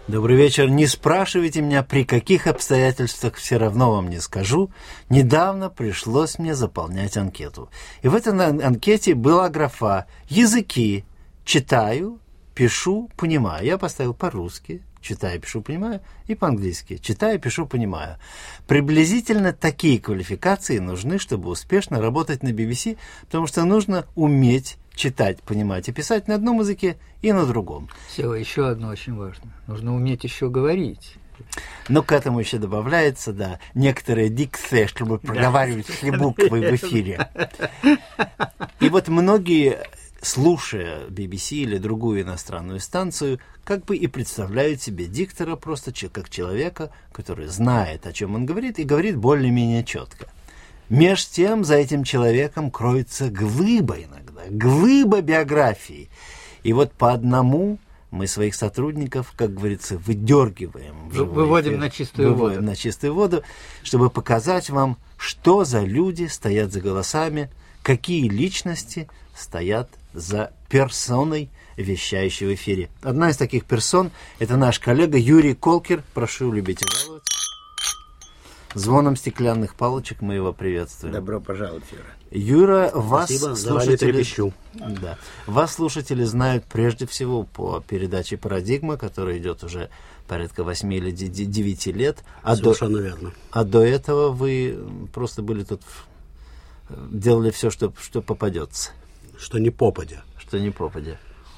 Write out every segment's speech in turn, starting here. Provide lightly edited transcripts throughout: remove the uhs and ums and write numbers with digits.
Добрый вечер. Не спрашивайте меня, при каких обстоятельствах, все равно вам не скажу. Недавно пришлось мне заполнять анкету. И в этой анкете была графа «Языки». Читаю, пишу, понимаю. Я поставил по-русски, читаю, пишу, понимаю, и по-английски. Читаю, пишу, понимаю. Приблизительно такие квалификации нужны, чтобы успешно работать на BBC, потому что нужно уметь читать, понимать и писать на одном языке и на другом. Сева, еще одно очень важно. Нужно уметь еще говорить. Но к этому еще добавляется, да, некоторая дикция, чтобы проговаривать все буквы в эфире. И вот многие, слушая BBC или другую иностранную станцию, как бы и представляют себе диктора просто как человека, который знает, о чем он говорит, и говорит более-менее четко. Меж тем за этим человеком кроется глыба иногда, глыба биографии. И вот по одному мы своих сотрудников, как говорится, выдергиваем. Выводим на чистую воду. На чистую воду, чтобы показать вам, что за люди стоят за голосами, какие личности стоят за персоной, вещающей в эфире. Одна из таких персон – это наш коллега Юрий Колкер. Прошу любить и жаловать. Звоном стеклянных палочек мы его приветствуем. Добро пожаловать, Юра. Юра, вас слушатели, вас слушатели знают прежде всего по передаче «Парадигма», которая идет уже порядка 8 или 9 лет. Совершенно верно. А до этого вы просто были тут, делали все, что попадется. Что не попадя. Что не попадя.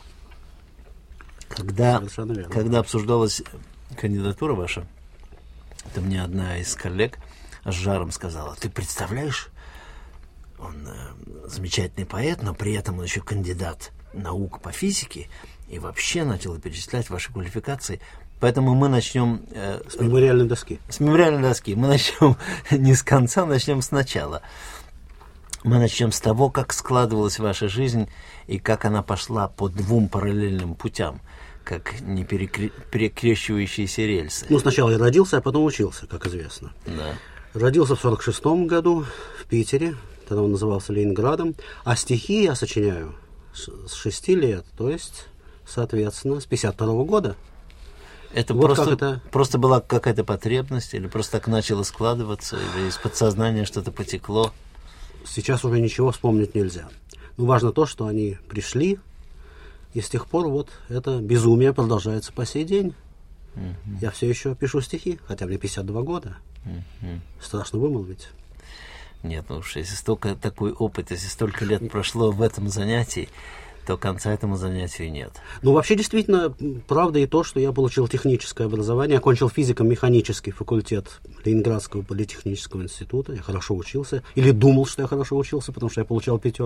Когда обсуждалась кандидатура ваша, то мне одна из коллег с жаром сказала: ты представляешь, он замечательный поэт, но при этом он еще кандидат наук по физике, и вообще начала перечислять ваши квалификации. Поэтому мы начнем... с мемориальной доски. С мемориальной доски. Мы начнем не с конца, начнем сначала. Мы начнем с того, как складывалась ваша жизнь и как она пошла по двум параллельным путям, как не перекрещивающиеся рельсы. Ну, сначала я родился, а потом учился, как известно. Да. Родился в 46-м году в Питере, тогда он назывался Ленинградом, а стихи я сочиняю с 6 лет, то есть, соответственно, с 52-го года. Это вот просто была какая-то потребность, или просто так начало складываться, или из подсознания что-то потекло? Сейчас уже ничего вспомнить нельзя. Но важно то, что они пришли, и с тех пор вот это безумие продолжается по сей день. Я все еще пишу стихи, хотя мне 52 года. Страшно вымолвить. Нет, ну уж если такой опыт, если столько лет прошло в этом занятии, то конца этому занятию нет. Ну, вообще, действительно, правда и то, что я получил техническое образование, окончил физико-механический факультет Ленинградского политехнического института. Я хорошо учился, или думал, что я хорошо учился, потому что я получал 5.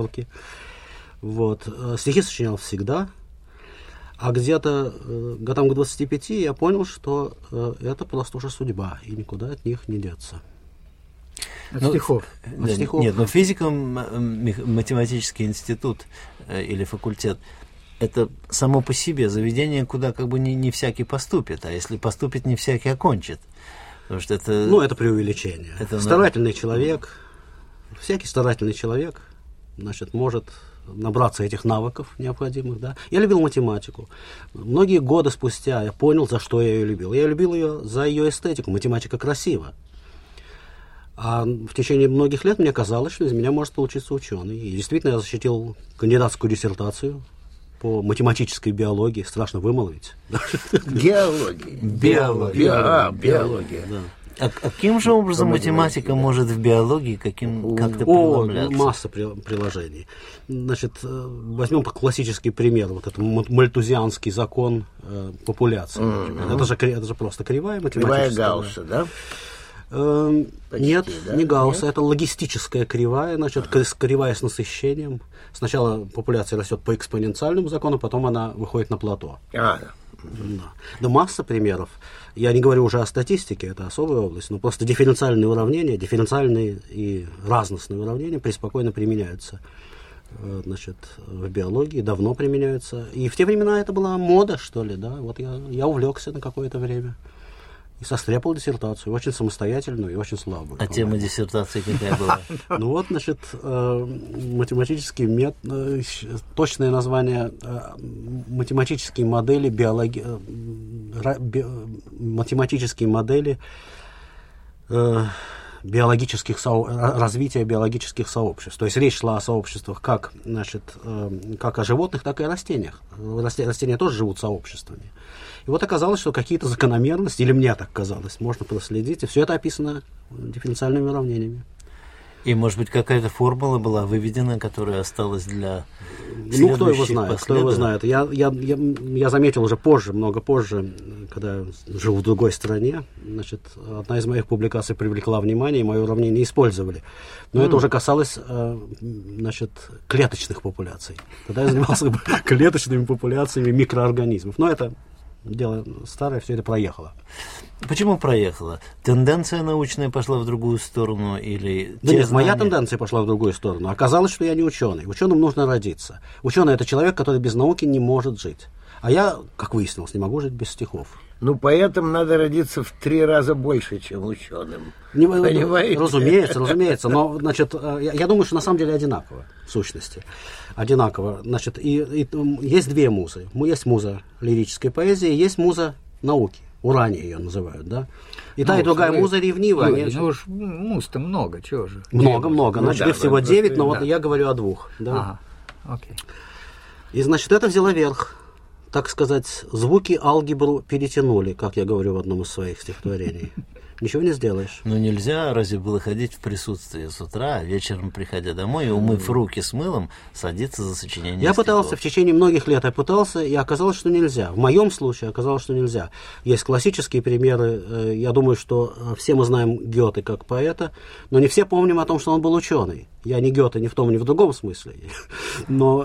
Вот. Стихи сочинял всегда. А где-то годам к 25 я понял, что это просто уже судьба, и никуда от них не деться. От стихов. От стихов. Нет, но физико-математический институт или факультет – это само по себе заведение, куда как бы не всякий поступит, а если поступит, не всякий окончит. Потому что это... Ну, это преувеличение. Старательный человек, всякий старательный человек, значит, может набраться этих навыков необходимых, да. Я любил математику. Многие годы спустя я понял, за что я ее любил. Я любил ее за ее эстетику. Математика красива. А в течение многих лет мне казалось, что из меня может получиться ученый. И действительно, я защитил кандидатскую диссертацию по математической биологии. Страшно вымолвить. Биология. Да. А каким же образом математика может в биологии как-то преломляться? Масса приложений. Значит, возьмем классический пример. Вот это мальтузианский закон популяции. Это же просто кривая математическая. Кривая Гаусса, да? Нет, не Гаусса, это логистическая кривая, значит, кривая с насыщением. Сначала популяция растет по экспоненциальному закону, потом она выходит на плато. Да, масса примеров. Я не говорю уже о статистике, это особая область, но просто дифференциальные уравнения, дифференциальные и разностные уравнения преспокойно применяются, значит, в биологии, давно применяются. И в те времена это была мода, что ли, да. Вот я увлекся на какое-то время. И состряпал диссертацию, очень самостоятельную и очень слабую. А тема диссертации какая была? Ну вот, значит, математический точное название математические модели математические модели развития биологических сообществ. То есть речь шла о сообществах как о животных, так и о растениях. Растения тоже живут сообществами. И вот оказалось, что какие-то закономерности, или мне так казалось, можно проследить, и все это описано дифференциальными уравнениями. И, может быть, какая-то формула была выведена, которая осталась для следующих кто его знает. Я заметил уже позже, много позже, когда жил в другой стране, одна из моих публикаций привлекла внимание, и мое уравнение использовали. Но это уже касалось, клеточных популяций. Тогда я занимался клеточными популяциями микроорганизмов. Но это дело старое, все это проехало. Почему проехало? Тенденция научная пошла в другую сторону или... Да нет, моя тенденция пошла в другую сторону. Оказалось, что я не ученый. Ученым нужно родиться. Ученый — это человек, который без науки не может жить. А я, как выяснилось, не могу жить без стихов. Ну, поэтому надо родиться в 3 раза больше, чем ученым. Понимаете? Разумеется. Но, я думаю, что на самом деле одинаково, в сущности. Одинаково. И есть 2 музы. Есть муза лирической поэзии, есть муза науки. Урания ее называют, да? И та, и другая муза ревнива. Муз-то много, чего же? Много. Их всего 9, но вот я говорю о 2. Да? Ага, окей. И, это взяло верх. Так сказать, звуки алгебру перетянули, как я говорю в одном из своих стихотворений. Ничего не сделаешь. Но нельзя разве было ходить в присутствии с утра, а вечером, приходя домой, и умыв руки с мылом, садиться за сочинение Я пытался, в течение многих лет и оказалось, что нельзя. В моем случае оказалось, что нельзя. Есть классические примеры. Я думаю, что все мы знаем Гёте как поэта, но не все помним о том, что он был ученый. Я не Гёте ни в том, ни в другом смысле. Но,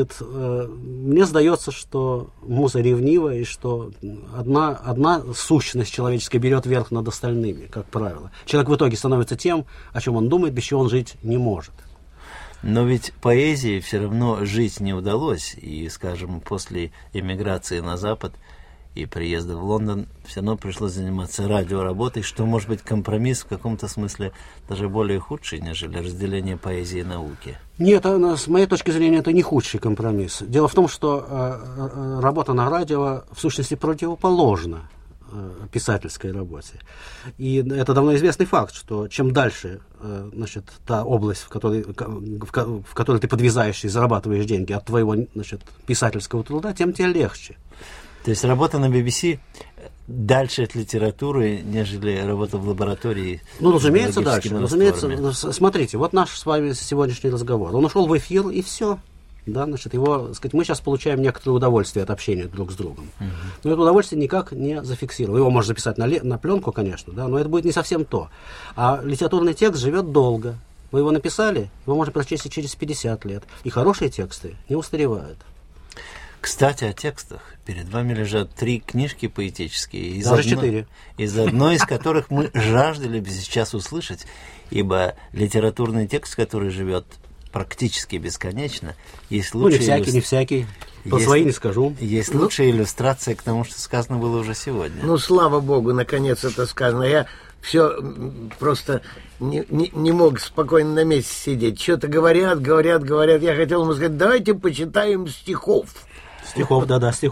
мне сдается, что муза ревнива, и что одна сущность человеческая берет верх над остальными, как правило. Человек в итоге становится тем, о чем он думает, без чего он жить не может. Но ведь поэзии все равно жить не удалось. И, скажем, после эмиграции на Запад и приезда в Лондон все равно пришлось заниматься радиоработой, что может быть компромисс в каком-то смысле даже более худший, нежели разделение поэзии и науки. Нет, с моей точки зрения, это не худший компромисс. Дело в том, что работа на радио в сущности противоположна писательской работе. И это давно известный факт, что чем дальше та область, в которой ты подвязаешься и зарабатываешь деньги от твоего писательского труда, тем тебе легче. То есть работа на BBC дальше от литературы, нежели работа в лаборатории? Разумеется, дальше. Разумеется, смотрите, вот наш с вами сегодняшний разговор. Он ушел в эфир, и все. Да, мы сейчас получаем некоторое удовольствие от общения друг с другом. Но это удовольствие никак не зафиксировано. Его можно записать на пленку, конечно, да, но это будет не совсем то. А литературный текст живет долго. Вы его написали, его можно прочесть и через 50 лет. И хорошие тексты не устаревают. Кстати, о текстах. Перед вами лежат 3 книжки поэтические. Даже 4. Из одной из которых мы жаждали бы сейчас услышать, ибо литературный текст, который живет практически бесконечно, есть лучшая... не всякий. Про свои не скажу. Есть лучшая иллюстрация к тому, что сказано было уже сегодня. Слава Богу, наконец это сказано. Я все просто не мог спокойно на месте сидеть. Что-то говорят. Я хотел ему сказать, давайте почитаем стихов. Стихов.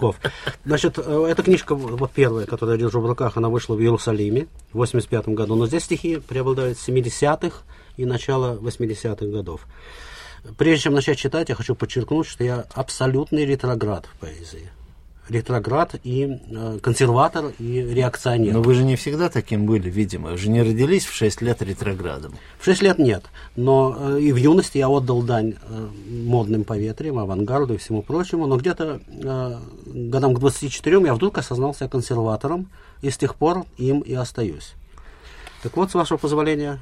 Эта книжка, вот первая, которую я держу в руках, она вышла в Иерусалиме в 1985 году. Но здесь стихи преобладают с 70-х и начала 80-х годов. Прежде чем начать читать, я хочу подчеркнуть, что я абсолютный ретроград в поэзии. Ретроград и консерватор, и реакционер. Но вы же не всегда таким были, видимо. Вы же не родились в 6 лет ретроградом. В 6 лет нет. Но и в юности я отдал дань модным поветриям, авангарду и всему прочему. Но где-то годам к 24 я вдруг осознал себя консерватором, и с тех пор им и остаюсь. Так вот, с вашего позволения,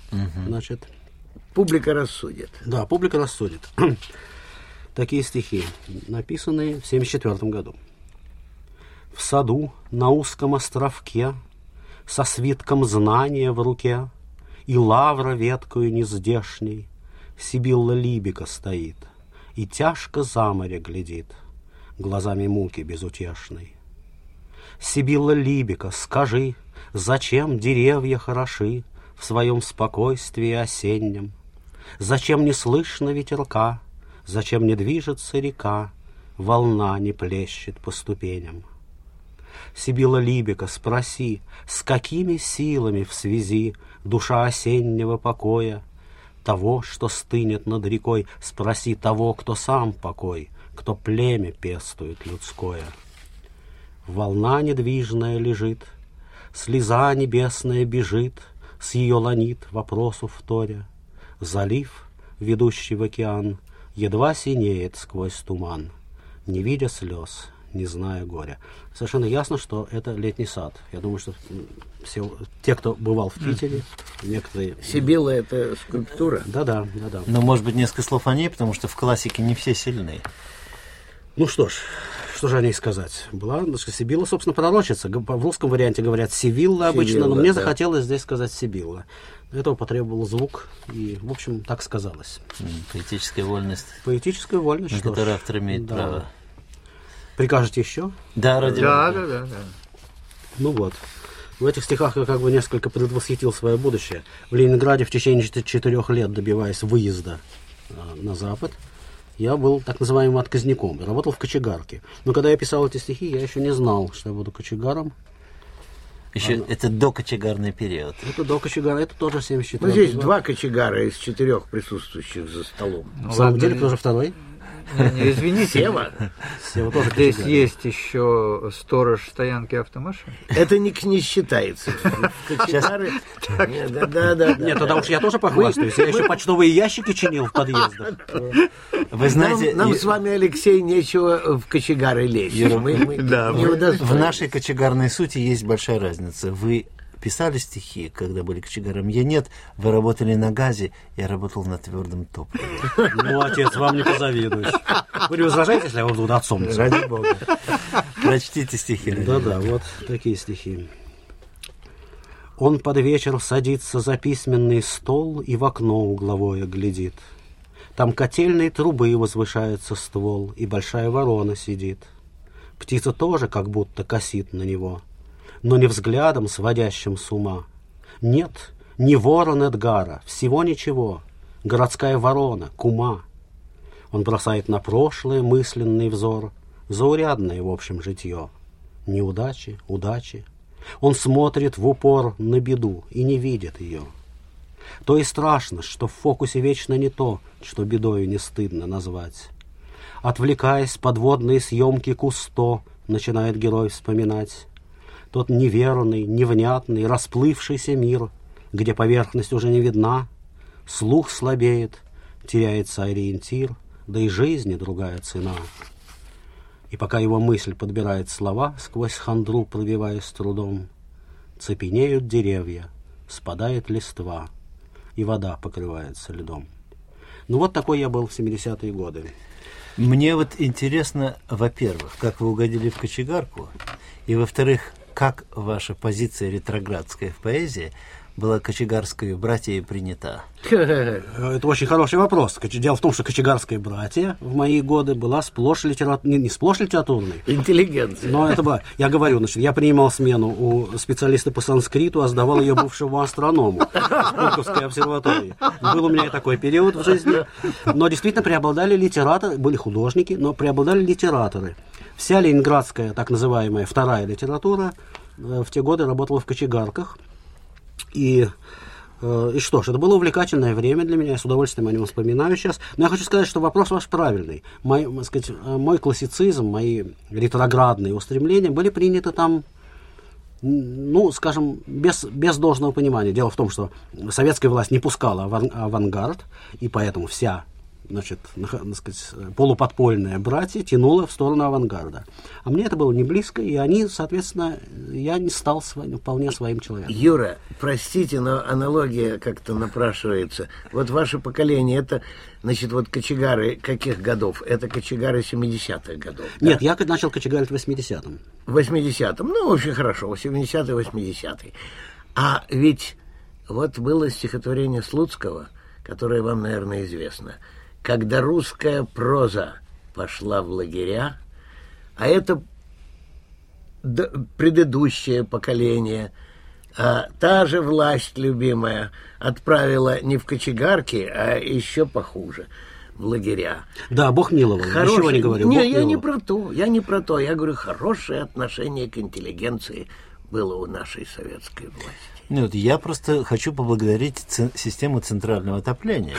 публика рассудит. Да, публика рассудит. Такие стихи, написанные в 1974 году. В саду на узком островке, со свитком знания в руке, и лавра веткою нездешней, Сибилла Либика стоит, и тяжко за море глядит, глазами муки безутешной. Сибилла Либика, скажи, зачем деревья хороши в своем спокойствии осеннем? Зачем не слышно ветерка, зачем не движется река, волна не плещет по ступеням? Сибила Либека, спроси, с какими силами в связи душа осеннего покоя? Того, что стынет над рекой, спроси того, кто сам покой, кто племя пестует людское. Волна недвижная лежит, слеза небесная бежит, с ее ланит вопросу вторя. Залив, ведущий в океан, едва синеет сквозь туман, не видя слез, не зная горя. Совершенно ясно, что это летний сад. Я думаю, что все те, кто бывал в Питере, некоторые... Сибилла — это скульптура? Да. Но, может быть, несколько слов о ней, потому что в классике не все сильны. Ну что ж, что же о ней сказать? Была Сибилла, собственно, пророчица. В русском варианте говорят Сивилла обычно, но мне захотелось здесь сказать Сибилла. Этого потребовал звук, и, в общем, так сказалось. Поэтическая вольность. Поэтическая вольность, на что которую ж. автор имеет право. Прикажете еще? Да, ради бога. Да. Ну вот. В этих стихах я как бы несколько предвосхитил свое будущее. В Ленинграде в течение 4 лет, добиваясь выезда на Запад, я был так называемым отказником, работал в кочегарке. Но когда я писал эти стихи, я еще не знал, что я буду кочегаром. Еще это докочегарный период. Это до кочегара, это тоже 74. Ну, здесь 2 кочегара из 4 присутствующих за столом. На самом деле, кто же второй? Не, извините, Сева. Сева тоже здесь кочегар. есть еще сторож стоянки автомашин. Это не считается. Кочегары... Да. Нет, тогда уж я тоже похвастаюсь. Я еще почтовые ящики чинил в подъездах. Вы знаете, Нам с вами, Алексей, нечего в кочегары лезть. Мы не удостоились. в нашей кочегарной сути есть большая разница. Вы писали стихи, когда были кочегаром? Я нет. Вы работали на газе, я работал на твердом топливе. Ну, отец, вам не позавидуешь. Вы не возражаете, если я вам буду отцом? Ради бога. Прочтите стихи. Да, вот такие стихи. Он под вечер садится за письменный стол и в окно угловое глядит. Там котельной трубы возвышается ствол, и большая ворона сидит. Птица тоже как будто косит на него, но не взглядом, сводящим с ума. Нет, не ворон Эдгара, всего ничего, городская ворона, кума. Он бросает на прошлое мысленный взор, заурядное, в общем, житье. Неудачи, удачи. Он смотрит в упор на беду и не видит ее. То и страшно, что в фокусе вечно не то, что бедою не стыдно назвать. Отвлекаясь, подводные съемки Кусто начинает герой вспоминать. Тот неверный, невнятный, расплывшийся мир, где поверхность уже не видна, слух слабеет, теряется ориентир, да и жизни другая цена. И пока его мысль подбирает слова, сквозь хандру пробиваясь трудом, цепенеют деревья, спадает листва, и вода покрывается льдом. Ну вот такой я был в 70-е годы. Мне вот интересно, во-первых, как вы угодили в кочегарку, и, во-вторых, как ваша позиция ретроградская в поэзии была кочегарской братьей принята? Это очень хороший вопрос. Дело в том, что кочегарская братья в мои годы была сплошь не сплошь литературной. Интеллигенция. Но это было, я говорю, значит, я принимал смену у специалиста по санскриту, а сдавал ее бывшему астроному в Пулковской обсерватории. Был у меня и такой период в жизни. Но действительно преобладали литераторы, были художники, но преобладали литераторы. Вся ленинградская, так называемая, вторая литература в те годы работала в кочегарках. И что ж, это было увлекательное время для меня, я с удовольствием о нем вспоминаю сейчас. Но я хочу сказать, что вопрос ваш правильный. Мой классицизм, мои ретроградные устремления были приняты там, ну, скажем, без должного понимания. Дело в том, что советская власть не пускала авангард, и поэтому вся, значит, полуподпольная братья тянула в сторону авангарда. А мне это было не близко, и они, соответственно, я не стал вполне своим человеком. Юра, простите, но аналогия как-то напрашивается. Вот ваше поколение, это, значит, вот кочегары каких годов? Это кочегары 70-х годов? Нет, да? Я начал кочегарить в 80-м. В 80-м, ну, очень хорошо, 70-й, 80-й. А ведь вот было стихотворение Слуцкого, которое вам, наверное, известно. Когда русская проза пошла в лагеря, а это предыдущее поколение, та же власть любимая отправила не в кочегарки, а еще похуже. в лагеря. Да, Бог миловал, ничего не говорю. Не, я не про то, я говорю, хорошее отношение к интеллигенции было у нашей советской власти. Нет, я просто хочу поблагодарить систему центрального отопления.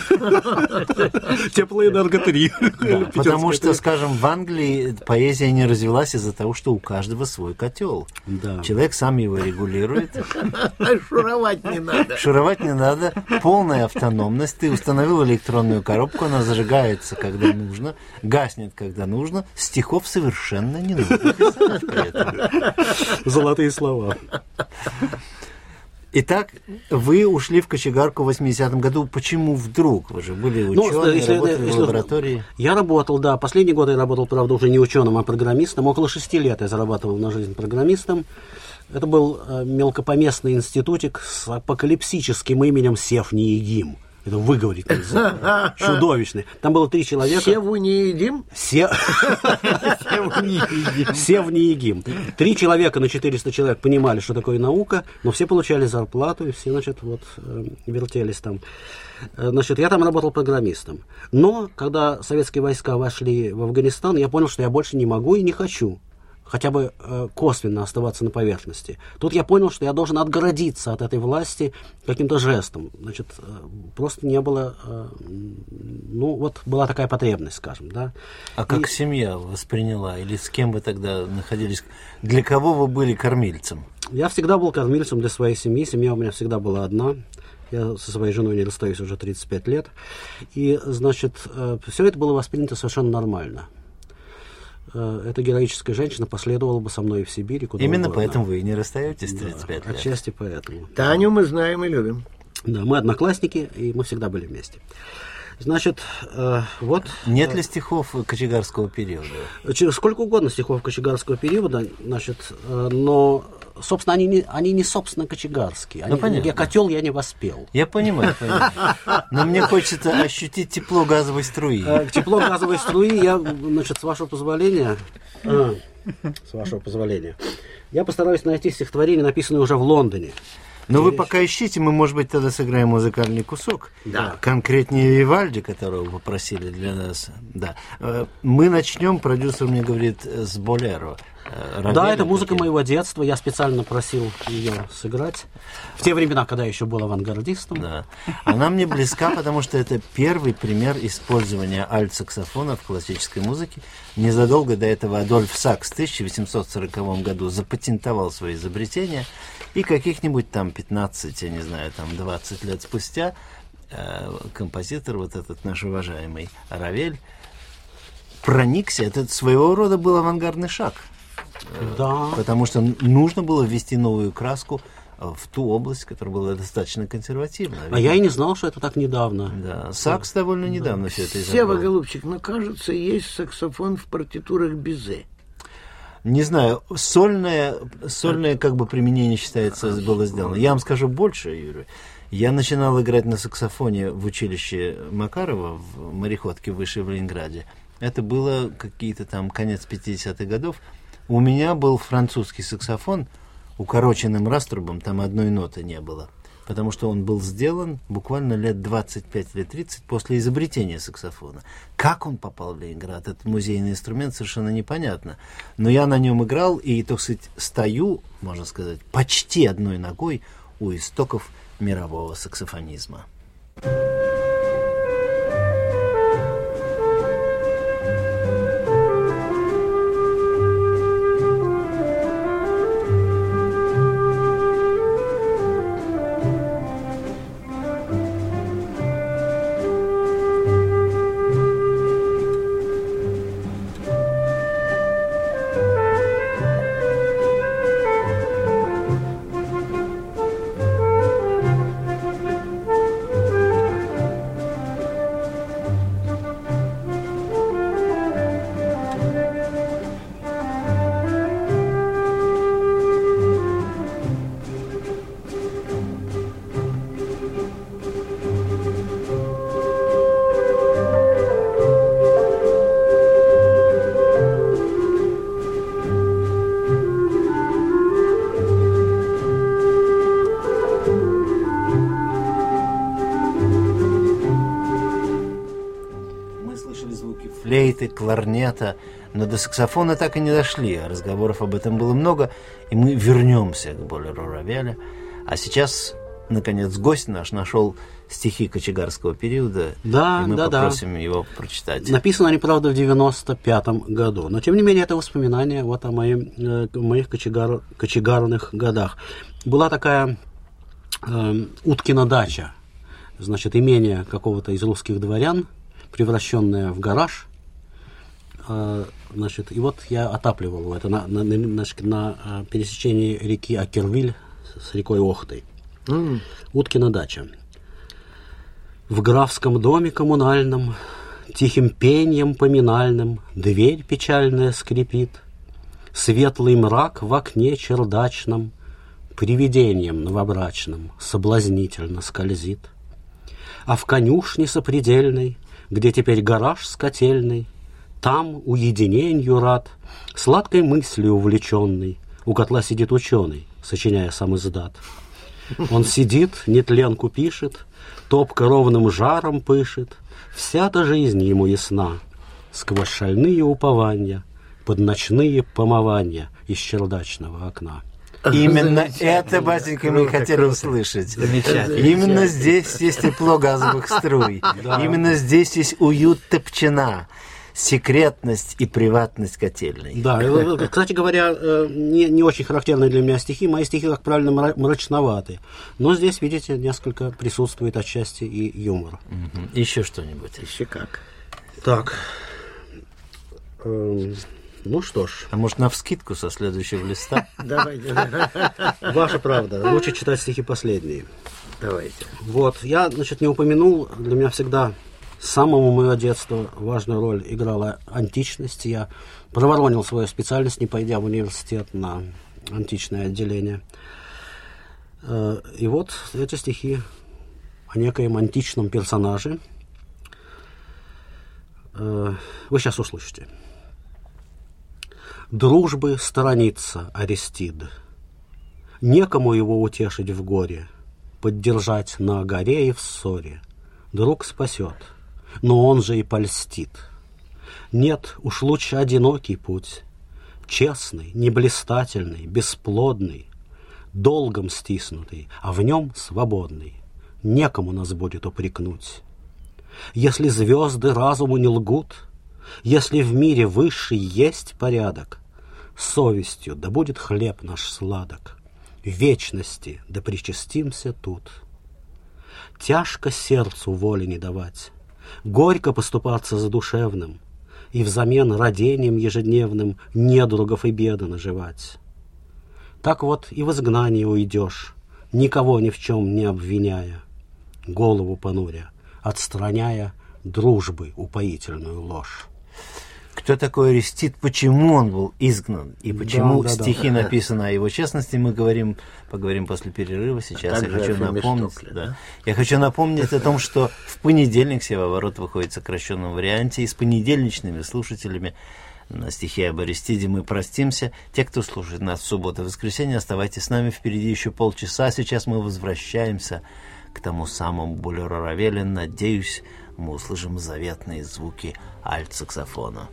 Теплоэнерго-3. Потому что, скажем, в Англии поэзия не развелась из-за того, что у каждого свой котел. Да. Человек сам его регулирует. Шуровать не надо. Шуровать не надо. Полная автономность. Ты установил электронную коробку, она зажигается, когда нужно, гаснет, когда нужно. Стихов совершенно не нужно писать при этом. Золотые слова. Итак, вы ушли в кочегарку в 80-м году. Почему вдруг? Вы же были ученые, работали в лаборатории. Я работал, да. Последний год я работал, правда, уже не ученым, а программистом. Около 6 лет я зарабатывал на жизнь программистом. Это был мелкопоместный институтик с апокалипсическим именем Севниегим. Это выговорить нельзя. Чудовищный. Там было 3 человека. Севниегим? Севниегим. 3 человека на 400 человек понимали, что такое наука, но все получали зарплату, и все, значит, вот вертелись там. Значит, я там работал программистом. Но, когда советские войска вошли в Афганистан, я понял, что я больше не могу и не хочу хотя бы косвенно оставаться на поверхности. Тут я понял, что я должен отгородиться от этой власти каким-то жестом. Значит, просто не было, ну, вот была такая потребность, скажем, да. А как семья восприняла? Или с кем вы тогда находились? Для кого вы были кормильцем? Я всегда был кормильцем для своей семьи. Семья у меня всегда была одна. Я со своей женой не расстаюсь уже 35 лет. И, значит, все это было воспринято совершенно нормально. Эта героическая женщина последовала бы со мной в Сибирь. Куда именно угодно. Поэтому вы и не расстаетесь 35 лет. Отчасти поэтому. Таню мы знаем и любим. Да, мы одноклассники, и мы всегда были вместе. Значит, вот... Нет ли стихов кочегарского периода? Сколько угодно стихов кочегарского периода, значит, но, собственно, они не собственно кочегарские. Я котел я не воспел. Я понимаю. Но мне хочется ощутить тепло газовой струи. Тепло газовой струи я, значит, с вашего позволения, я постараюсь найти стихотворение, написанное уже в Лондоне. Но вы пока ищите, мы, может быть, тогда сыграем музыкальный кусок. Да. Конкретнее Вивальди, которого вы попросили для нас. Да. Мы начнем, продюсер мне говорит, с Болеро. Да, это музыка моего детства. Я специально просил ее сыграть. В те времена, когда я еще был авангардистом. Да. Она мне близка, потому что это первый пример использования альт-саксофона в классической музыке. Незадолго до этого Адольф Сакс в 1840 году запатентовал свое изобретение. И каких-нибудь там 15, я не знаю, там 20 лет спустя композитор, вот этот наш уважаемый Равель, проникся. Это своего рода был авангардный шаг. Да. Потому что нужно было ввести новую краску в ту область, которая была достаточно консервативна. А я и не знал, что это так недавно. Да, Сакс довольно недавно все это изобрел. Сева, голубчик, но кажется, есть саксофон в партитурах Бизе. Не знаю, сольное как бы применение считается было сделано. Я вам скажу больше, Юрий. Я начинал играть на саксофоне в училище Макарова в мореходке выше в Ленинграде. Это было какие-то там конец 50-х годов. У меня был французский саксофон укороченным раструбом, там одной ноты не было. Потому что он был сделан буквально лет 25 или 30 после изобретения саксофона. Как он попал в Ленинград, этот музейный инструмент, совершенно непонятно. Но я на нем играл и, так сказать, стою, можно сказать, почти одной ногой у истоков мирового саксофонизма. флейты, кларнета, но до саксофона так и не дошли. Разговоров об этом было много, и мы вернемся к Болеро Равеля. А сейчас, наконец, гость наш нашел стихи кочегарского периода, да, и мы да, попросим его прочитать. Написано они, правда, в 95-м году, но, тем не менее, это воспоминания вот о моих кочегарных годах. Была такая Уткина дача, значит, имение какого-то из русских дворян, превращенное в гараж, значит, и вот я отапливал это на пересечении реки Акервиль с рекой Охтой. Уткина дача. В графском доме коммунальном тихим пеньем поминальным дверь печальная скрипит, светлый мрак в окне чердачном привидением новобрачным соблазнительно скользит. А в конюшне сопредельной, где теперь гараж с котельной, там уединенью рад, сладкой мыслью увлеченный, у котла сидит ученый, сочиняя сам издат. Он сидит, нетленку пишет, топка ровным жаром пышет, вся-то жизнь ему ясна, сквозь шальные упования, под ночные помывания из чердачного окна. Именно это, батенька, мы хотели услышать. Замечательно. Именно здесь есть тепло газовых струй. Именно здесь есть уют топчина, секретность и приватность котельной. Да, кстати говоря, не очень характерные для меня стихи. Мои стихи, как правильно, мрачноваты. Но здесь, видите, несколько присутствует отчасти и юмор. Еще что-нибудь? Еще как. Так. Ну что ж. А может, навскидку со следующего листа? Давайте. Ваша правда. Лучше читать стихи последние. Давайте. Вот. Я, значит, не упомянул, для меня всегда с самого моего детства важную роль играла античность. Я проворонил свою специальность, не пойдя в университет на античное отделение. И вот эти стихи о некоем античном персонаже. Вы сейчас услышите. Дружбы сторонится Аристид. Некому его утешить в горе, поддержать на горе и в ссоре. Друг спасет, но он же и польстит. Нет, уж лучше одинокий путь, честный, неблистательный, бесплодный, долгом стиснутый, а в нем свободный. Некому нас будет упрекнуть. Если звезды разуму не лгут, если в мире высший есть порядок, совестью да будет хлеб наш сладок, в вечности да причастимся тут. Тяжко сердцу воли не давать, горько поступаться задушевным и взамен родением ежедневным недругов и беды наживать. Так вот и в изгнание уйдешь, никого ни в чем не обвиняя, голову понуря, отстраняя дружбы упоительную ложь. Кто такой Аристид, почему он был изгнан и почему стихи да. написаны о его честности, мы поговорим после перерыва. Сейчас я хочу напомнить, я хочу напомнить о том, что в понедельник «Севооборот» выходит в сокращенном варианте, и с понедельничными слушателями на стихи об Аристиде мы простимся. Те, кто слушает нас в субботу и воскресенье, оставайтесь с нами, впереди еще полчаса. Сейчас мы возвращаемся к тому самому Болеро Равеля. Надеюсь, мы услышим заветные звуки альт-саксофона.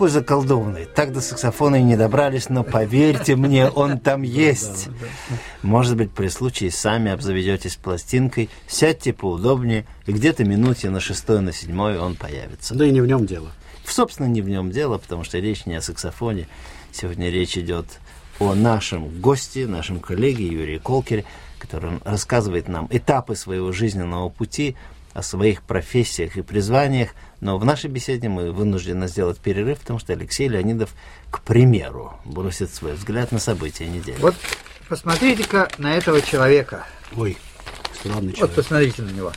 такой заколдованный. Так до саксофона и не добрались, но поверьте мне, он там есть. Может быть, при случае сами обзаведетесь пластинкой, сядьте поудобнее, и где-то минуте на 6-й, на 7-й он появится. Да и не в нем дело. Собственно, не в нем дело, потому что речь не о саксофоне. Сегодня речь идет о нашем госте, нашем коллеге Юрии Колкере, который рассказывает нам этапы своего жизненного пути, о своих профессиях и призваниях. Но в нашей беседе мы вынуждены сделать перерыв, потому что Алексей Леонидов, к примеру, бросит свой взгляд на события недели. Вот посмотрите-ка на этого человека. Ой, странный человек. Вот посмотрите на него.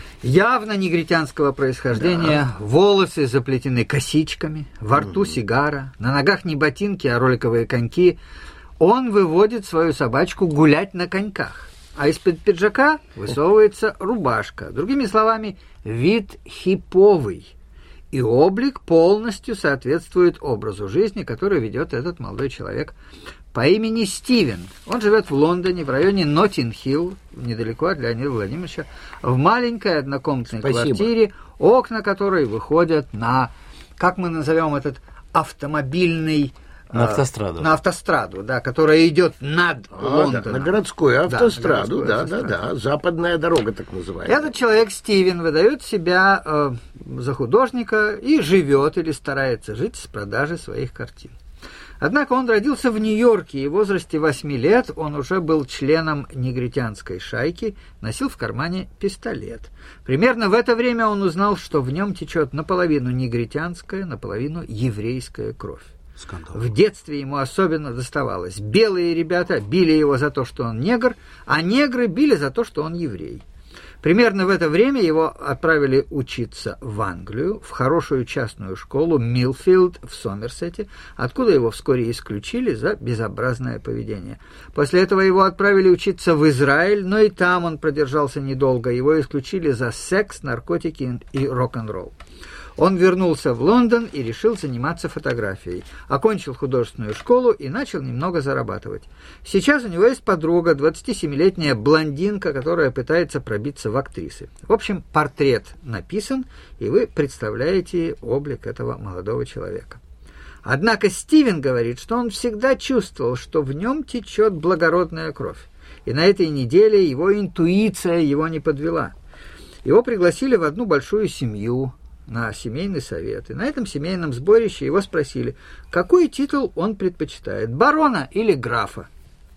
Явно негритянского происхождения, волосы заплетены косичками, во рту сигара, на ногах не ботинки, а роликовые коньки. Он выводит свою собачку гулять на коньках, а из-под пиджака высовывается рубашка. Другими словами, вид хиповый. И облик полностью соответствует образу жизни, который ведет этот молодой человек по имени Стивен. Он живет в Лондоне, в районе Ноттинг-Хилл, недалеко от Леонида Владимировича, в маленькой однокомнатной квартире, окна которой выходят на, как мы назовем этот автомобильный... На автостраду. На автостраду, да, которая идет над Лондоном. Да, на городскую автостраду, да. западная дорога, так называемая. Этот человек, Стивен, выдает себя за художника и живет или старается жить с продажи своих картин. Однако он родился в Нью-Йорке, и в возрасте 8 лет он уже был членом негритянской шайки, носил в кармане пистолет. Примерно в это время он узнал, что в нем течет наполовину негритянская, наполовину еврейская кровь. Скандал. В детстве ему особенно доставалось. Белые ребята били его за то, что он негр, а негры били за то, что он еврей. Примерно в это время его отправили учиться в Англию, в хорошую частную школу Милфилд в Сомерсете, откуда его вскоре исключили за безобразное поведение. После этого его отправили учиться в Израиль, но и там он продержался недолго. Его исключили за секс, наркотики и рок-н-ролл. Он вернулся в Лондон и решил заниматься фотографией. Окончил художественную школу и начал немного зарабатывать. Сейчас у него есть подруга, 27-летняя блондинка, которая пытается пробиться в актрисы. В общем, портрет написан, и вы представляете облик этого молодого человека. Однако Стивен говорит, что он всегда чувствовал, что в нем течет благородная кровь. И на этой неделе его интуиция его не подвела. Его пригласили в одну большую семью, на семейный совет. И на этом семейном сборище его спросили, какой титул он предпочитает, барона или графа.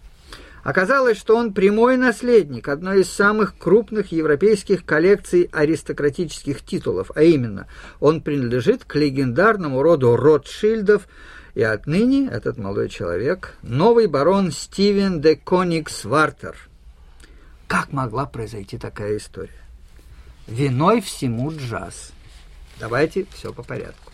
Оказалось, что он прямой наследник одной из самых крупных европейских коллекций аристократических титулов, а именно, он принадлежит к легендарному роду Ротшильдов, и отныне этот молодой человек – новый барон Стивен де Кониксвартер. Как могла произойти такая история? Виной всему джаз. Давайте все по порядку.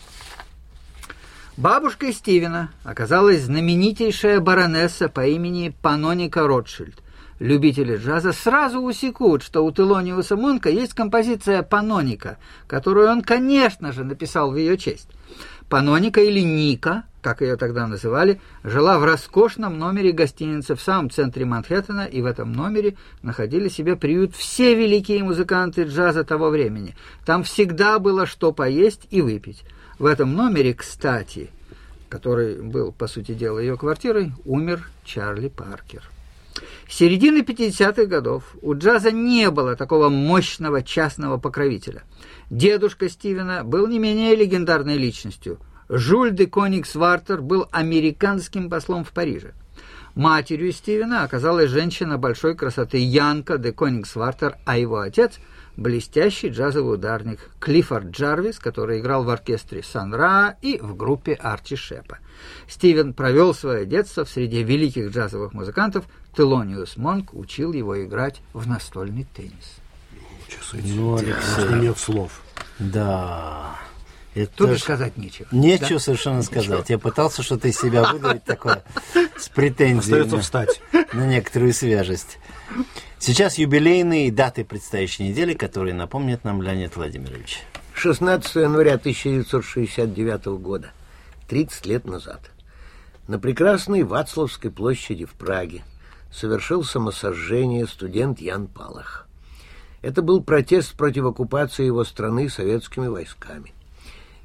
Бабушкой Стивена оказалась знаменитейшая баронесса по имени Паноника Ротшильд. Любители джаза сразу усекут, что у Телониуса Монка есть композиция «Паноника», которую он, конечно же, написал в ее честь. Паноника, или Ника, как ее тогда называли, жила в роскошном номере гостиницы в самом центре Манхэттена, и в этом номере находили себе приют все великие музыканты джаза того времени. Там всегда было что поесть и выпить. В этом номере, кстати, который был, по сути дела, ее квартирой, умер Чарли Паркер. С середины 50-х годов у джаза не было такого мощного частного покровителя. Дедушка Стивена был не менее легендарной личностью. Жюль де Кониксвартер был американским послом в Париже. Матерью Стивена оказалась женщина большой красоты Янка де Кониксвартер, а его отец – блестящий джазовый ударник Клиффорд Джарвис, который играл в оркестре Сан-Ра и в группе Арчи Шепа. Стивен провел свое детство в среде великих джазовых музыкантов. Телониус Монк учил его играть в настольный теннис. Ну, Алексей, нет слов. Да. Тут же сказать нечего. Нечего совершенно сказать. Я пытался что-то из себя выдавить такое с претензией на некоторую свежесть. Сейчас юбилейные даты предстоящей недели, которые напомнит нам Леонид Владимирович. 16 января 1969 года, 30 лет назад, на прекрасной Вацлавской площади в Праге совершил самосожжение студент Ян Палах. Это был протест против оккупации его страны советскими войсками.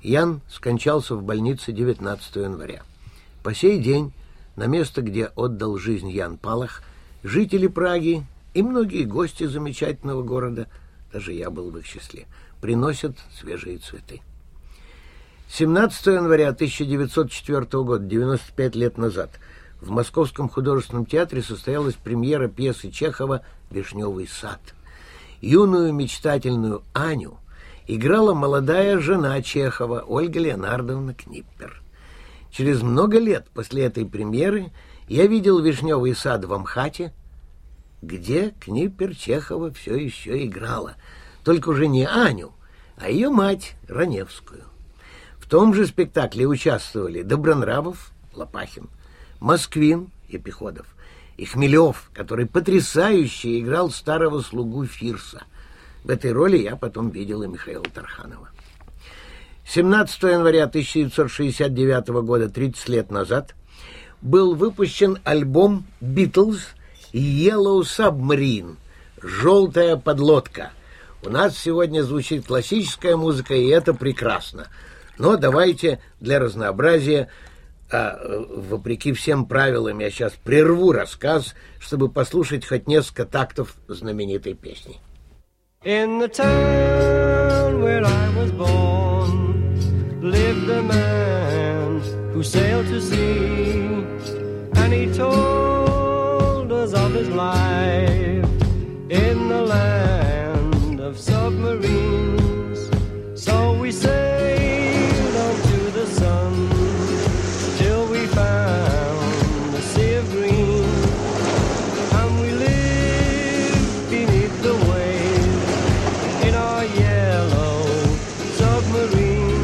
Ян скончался в больнице 19 января. По сей день на место, где отдал жизнь Ян Палах, жители Праги и многие гости замечательного города, даже я был в их числе, приносят свежие цветы. 17 января 1904 года, 95 лет назад, в Московском художественном театре состоялась премьера пьесы Чехова «Вишневый сад». Юную мечтательную Аню играла молодая жена Чехова Ольга Леонардовна Книппер. Через много лет после этой премьеры я видел «Вишневый сад» в Амхате, где Книппер Чехова все еще играла, только уже не Аню, а ее мать Раневскую. В том же спектакле участвовали Добронравов, Лопахин, Москвин, Епиходов, и Хмелев, который потрясающе играл старого слугу Фирса. В этой роли я потом видел и Михаила Тарханова. 17 января 1969 года, 30 лет назад, был выпущен альбом «Beatles» «Yellow Submarine» «Желтая подлодка». У нас сегодня звучит классическая музыка, и это прекрасно. Но давайте для разнообразия, вопреки всем правилам, я сейчас прерву рассказ, чтобы послушать хоть несколько тактов знаменитой песни. In the town where I was born lived a man who sailed to sea, and he told us of his life in the land of submarines. So we sailed on to the sun till we found the sea of green, and we lived beneath the waves in our yellow submarine.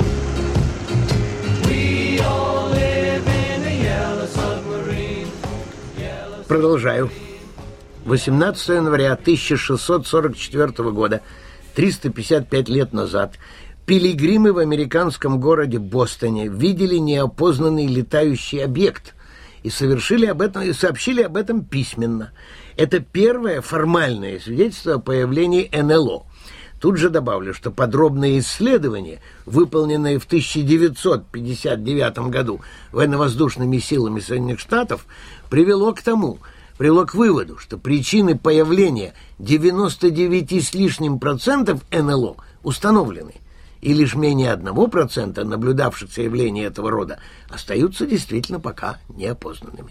We all live in a yellow submarine. Продолжаю. 18 января 1644 года, 355 лет назад, пилигримы в американском городе Бостоне видели неопознанный летающий объект и сообщили об этом письменно. Это первое формальное свидетельство о появлении НЛО. Тут же добавлю, что подробное исследование, выполненное в 1959 году военно-воздушными силами Соединенных Штатов, привело к выводу, что причины появления 99 с лишним процентов НЛО установлены, и лишь менее 1% наблюдавшихся явлений этого рода остаются действительно пока неопознанными.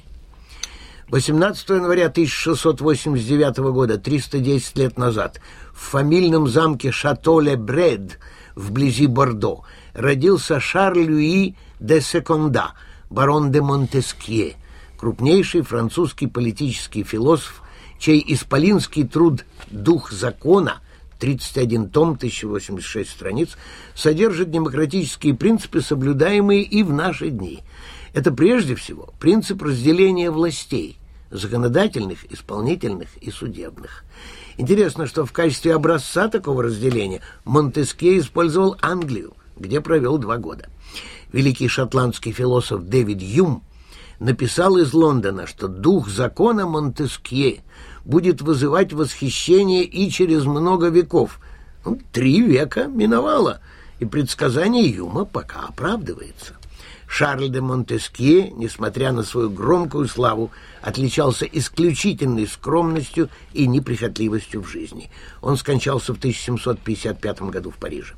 18 января 1689 года, 310 лет назад, в фамильном замке Шато-ле-Бред вблизи Бордо родился Шарль-Луи де Секонда, барон де Монтескье, крупнейший французский политический философ, чей исполинский труд «Дух закона» 31 том, 1086 страниц, содержит демократические принципы, соблюдаемые и в наши дни. Это прежде всего принцип разделения властей – законодательных, исполнительных и судебных. Интересно, что в качестве образца такого разделения Монтескье использовал Англию, где провел 2 года. Великий шотландский философ Дэвид Юм написал из Лондона, что дух закона Монтескье будет вызывать восхищение и через много веков. 3 века миновало, и предсказание Юма пока оправдывается. Шарль де Монтескье, несмотря на свою громкую славу, отличался исключительной скромностью и неприхотливостью в жизни. Он скончался в 1755 году в Париже.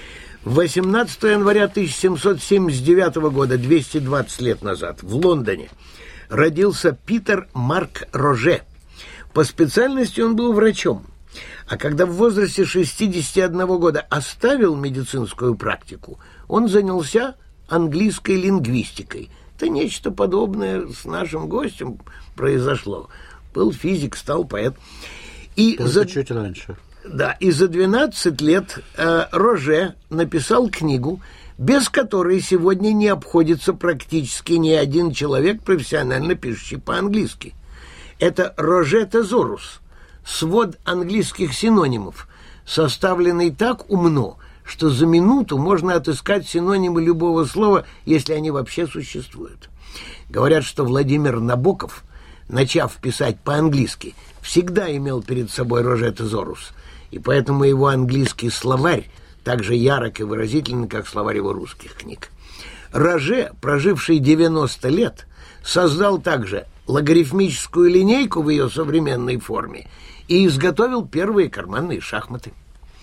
18 января 1779 года, 220 лет назад, в Лондоне, родился Питер Марк Роже. По специальности он был врачом, а когда в возрасте 61 года оставил медицинскую практику, он занялся английской лингвистикой. Это нечто подобное с нашим гостем произошло. Был физик, стал поэт. И чуть раньше. Да, и за 12 лет Роже написал книгу, без которой сегодня не обходится практически ни один человек, профессионально пишущий по-английски. Это «Роже Тезорус», свод английских синонимов, составленный так умно, что за минуту можно отыскать синонимы любого слова, если они вообще существуют. Говорят, что Владимир Набоков, начав писать по-английски, всегда имел перед собой «Роже Тезорус», и поэтому его английский словарь так же ярок и выразителен, как словарь его русских книг. Роже, проживший 90 лет, создал также логарифмическую линейку в ее современной форме и изготовил первые карманные шахматы.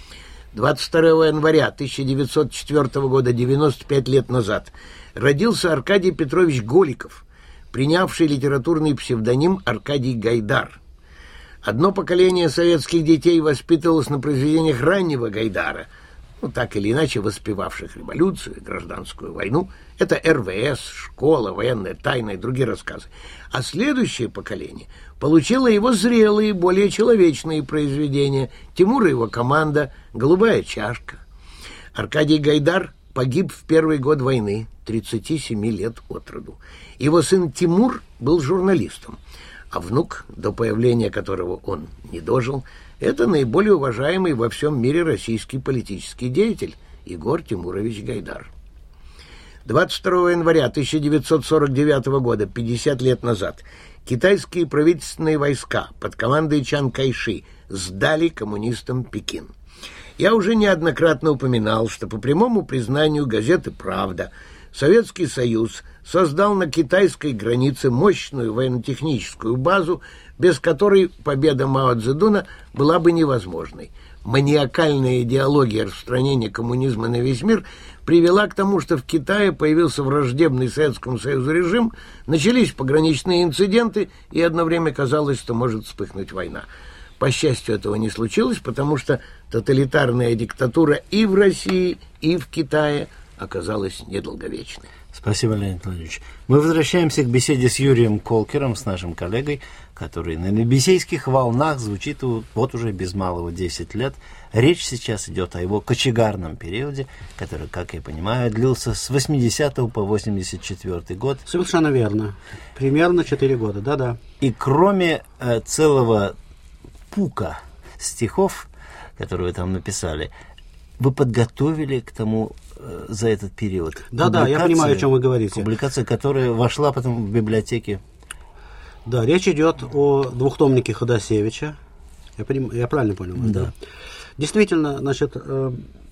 22 января 1904 года, 95 лет назад, родился Аркадий Петрович Голиков, принявший литературный псевдоним Аркадий Гайдар. Одно поколение советских детей воспитывалось на произведениях раннего Гайдара, так или иначе воспевавших революцию и гражданскую войну. Это РВС, школа, военная тайна и другие рассказы. А следующее поколение получило его зрелые, более человечные произведения. Тимур и его команда, «Голубая чашка». Аркадий Гайдар погиб в первый год войны, 37 лет от роду. Его сын Тимур был журналистом, а внук, до появления которого он не дожил, это наиболее уважаемый во всем мире российский политический деятель Егор Тимурович Гайдар. 22 января 1949 года, 50 лет назад, китайские правительственные войска под командой Чан Кайши сдали коммунистам Пекин. Я уже неоднократно упоминал, что по прямому признанию газеты «Правда» Советский Союз создал на китайской границе мощную военно-техническую базу, без которой победа Мао Цзэдуна была бы невозможной. Маниакальная идеология распространения коммунизма на весь мир привела к тому, что в Китае появился враждебный Советскому Союзу режим, начались пограничные инциденты, и одно время казалось, что может вспыхнуть война. По счастью, этого не случилось, потому что тоталитарная диктатура и в России, и в Китае оказалась недолговечной. Спасибо, Леонид Владимирович. Мы возвращаемся к беседе с Юрием Колкером, с нашим коллегой, который на Бибисейских волнах звучит вот уже без малого 10 лет. Речь сейчас идет о его кочегарном периоде, который, как я понимаю, длился с 80 по 84 год. Совершенно верно. Примерно 4 года, да-да. И кроме целого пука стихов, которые вы там написали, вы подготовили к тому за этот период. Да, я понимаю, о чем вы говорите. Публикация, которая вошла потом в библиотеки. Да, речь идет о двухтомнике Ходосевича. Я правильно понял? Да. Действительно, значит, это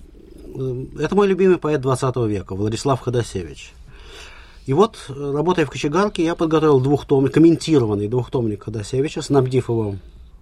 мой любимый поэт 20 века, Владислав Ходосевич. И вот, работая в кочегарке, я подготовил комментированный двухтомник Ходосевича, снабдив его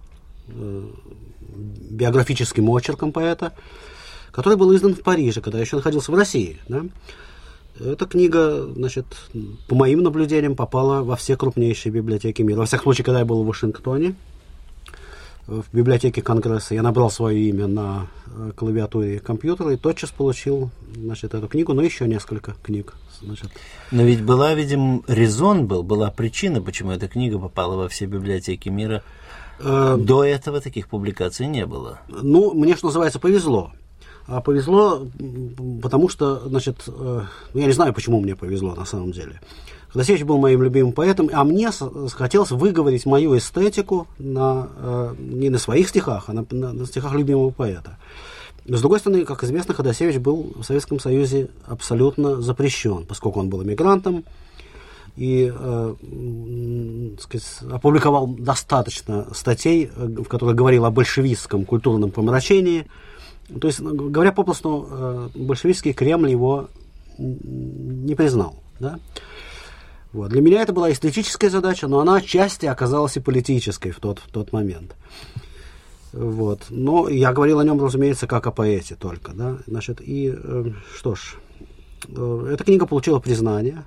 биографическим очерком поэта, который был издан в Париже, когда я еще находился в России. Да? Эта книга, значит, по моим наблюдениям, попала во все крупнейшие библиотеки мира. Во всяком случае, когда я был в Вашингтоне, в библиотеке Конгресса, я набрал свое имя на клавиатуре компьютера и тотчас получил, значит, эту книгу, но еще несколько книг. Значит. Но ведь была, видимо, была причина, почему эта книга попала во все библиотеки мира. До этого таких публикаций не было. Ну, мне, что называется, повезло. А повезло, потому что, значит, я не знаю, почему мне повезло на самом деле. Ходосевич был моим любимым поэтом, а мне хотелось выговорить мою эстетику не на своих стихах, а на стихах любимого поэта. С другой стороны, как известно, Ходосевич был в Советском Союзе абсолютно запрещен, поскольку он был эмигрантом и опубликовал достаточно статей, в которых говорил о большевистском культурном помрачении. То есть, говоря попросту, большевистский Кремль его не признал. Да? Вот. Для меня это была эстетическая задача, но она отчасти оказалась и политической в тот момент. Вот. Но я говорил о нем, разумеется, как о поэте только. Да? Значит, и что ж, эта книга получила признание.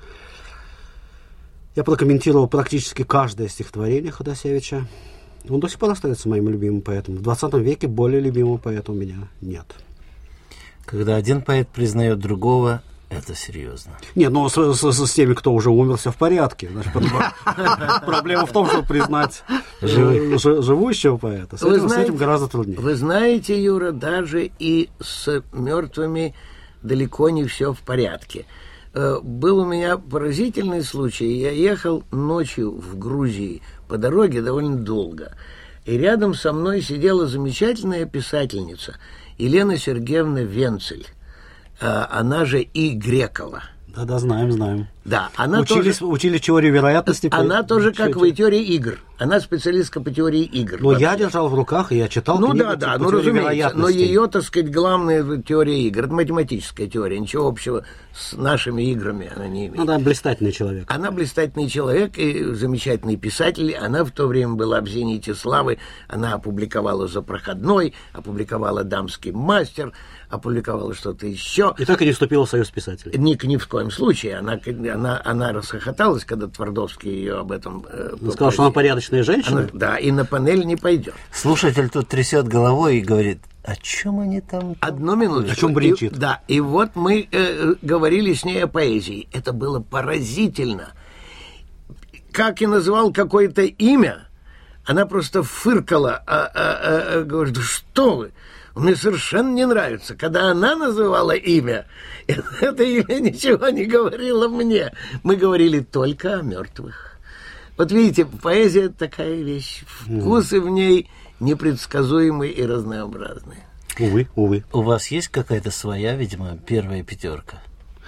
Я прокомментировал практически каждое стихотворение Ходосевича. Он до сих пор остается моим любимым поэтом. В 20 веке более любимого поэта у меня нет. Когда один поэт признает другого, это серьезно. Нет, но с теми, кто уже умер, все в порядке. Проблема в том, чтобы признать живущего поэта. С этим гораздо труднее. Вы знаете, Юра, даже и с мертвыми далеко не все в порядке. Был у меня поразительный случай. Я ехал ночью в Грузии по дороге довольно долго. И рядом со мной сидела замечательная писательница Елена Сергеевна Венцель, она же И. Грекова. Да, знаем. Да, она Учили теорию вероятности. Она тоже, как вы, теория игр. Она специалистка по теории игр. Ну, я держал в руках, и я читал книгу по теории вероятности. Но ее, так сказать, главная теория игр. Это математическая теория. Ничего общего с нашими играми она не имеет. Она блистательный человек. Она блистательный человек и замечательный писатель. Она в то время была в зените славы. Она опубликовала «За проходной», опубликовала «Дамский мастер», опубликовала что-то еще. И так и не вступила в союз писателей. Ни в коем случае. Она расхохоталась, когда Твардовский ее об этом сказал, что она порядочная женщина. Да, и на панель не пойдет. Слушатель тут трясет головой и говорит: о чем они там? Одну минуту. О чем бренчит? Да, и вот мы говорили с ней о поэзии. Это было поразительно. Как и называл какое-то имя, она просто фыркала, говорит: да что вы? Мне совершенно не нравится. Когда она называла имя, это имя ничего не говорило мне. Мы говорили только о мертвых. Вот видите, поэзия такая вещь. Вкусы в ней непредсказуемые и разнообразные. Увы. У вас есть какая-то своя, видимо, первая пятерка?